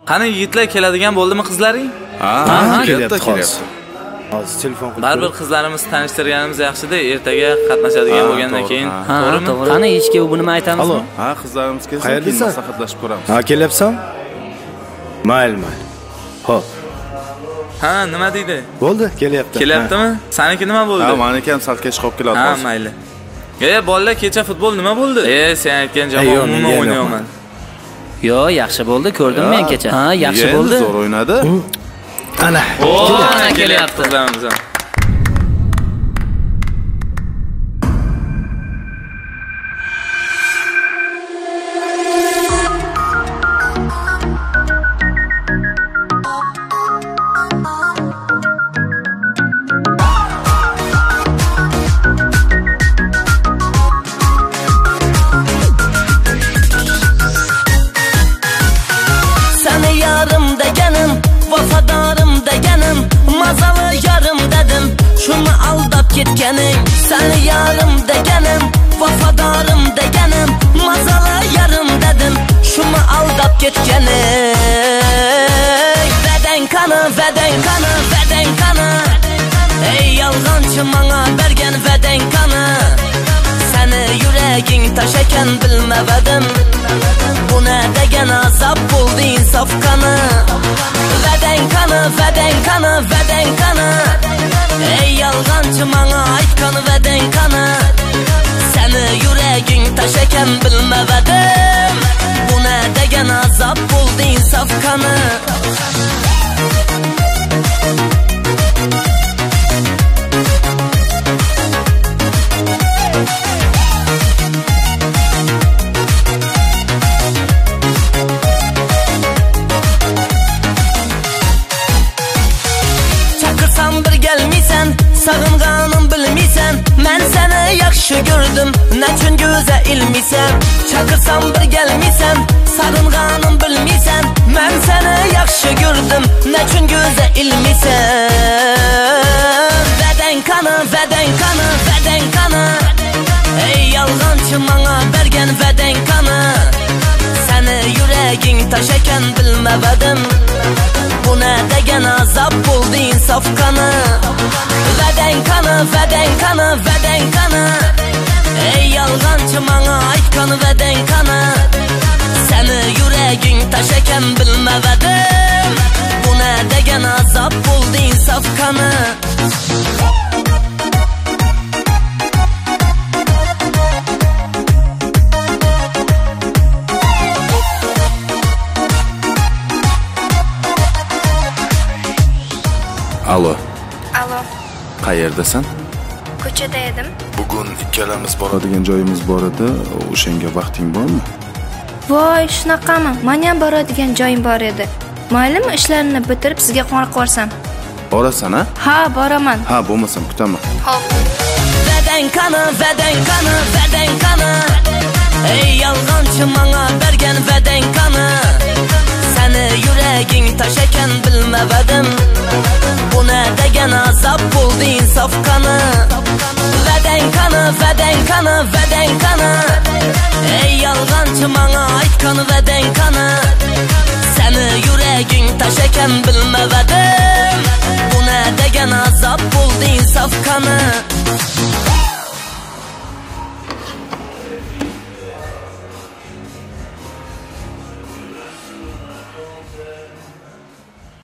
Qani yigitlar keladigan bo'ldimi qizlaring? Ha, kelyapti hozir. Hozir telefon qilib. Baribir qizlarimiz tanishtirganimiz yaxshi-da, ertaga qatnashadigan bo'lgandan keyin. To'g'ri. Qani ishga bu nima aytamiz? Alo. Ha, qizlarimiz kelsa, keyin maslahatlashib ko'ramiz. Ha, kelyapsan? Mayli. Xo'p. Ha, nima deydi? Bo'ldi, kelyapti. Kelyaptimi? Saniki nima bo'ldi? Ha, meniki ham sal kech qolib keladi hozir. Ha, mayli. Bolalar, kecha futbol nima bo'ldi? Sen aytgan javob umuman o'ynayapman. Yo, yaxshi bo'ldi, ko'rdim men kecha. Ha, yaxshi bo'ldi. Zo'r o'ynadi. Ana. Ana kelyapti qizlarimiz. Seni yarım degenim, vafadarım degenim, mazalı yarım dedim, şunu aldap gitgenim. Veden kanı, veden kanı, veden kanı, ey yalgancı bana bergen veden kanı. Seni yüreğin taşeken bilmevedim, bu ne degen azap buldu insaf kanı. Veden kanı, veden kanı, veden kanı, ey yalgancı bana aytkanı veden kanı. Seni yüreğin taşeken bilmevedim, bu ne degen azap buldu insaf kanı. Sağınğanım bilmisen, mən səni yaxşı gördüm, nəçün gözə ilmisen. Çakırsam bir gelmisen, sağınğanım bilmisen, mən səni yaxşı gördüm, nəçün gözə ilmisen. Veden kanı, veden kanı, veden kanı, ey yalgancı bana bergen veden kanı. Səni yüreğin taşeken bilmevedim, bu ne degen azap buldu insaf kanı. Veden kanı, veden kanı, veden kanı, ey yalgancı bana aytkanı veden kanı. Seni yüreğin taşeken bilmevedim, bu ne degen azap buldu insaf kanı. Alo. Alo. Qayerdasan? Ko'chada edim. Bugun ikkalamiz boradigan joyimiz bor edi. O'shanga vaqting bormi? Voy, shunaqami? Men ham boradigan joyim bor edi. Maylimi, ishlarimni bitirib sizga qo'ng'iroq qilarsam? Borasan, ha? Ha, boraman. Ha, bo'lmasam kutaman. Xo'p. Veden kanı, veden kanı, veden kanı, ey yalgancı bana bergen veden kanı. Seni yüreğin taşeken bilmevedim, bu ne degen azap buldu insaf kanı. Veden kanı, veden kanı, veden kanı, ey yalgancı bana aytkanı veden kanı. Seni yüreğin taşeken bilmevedim, bu ne degen azap buldu insaf kanı.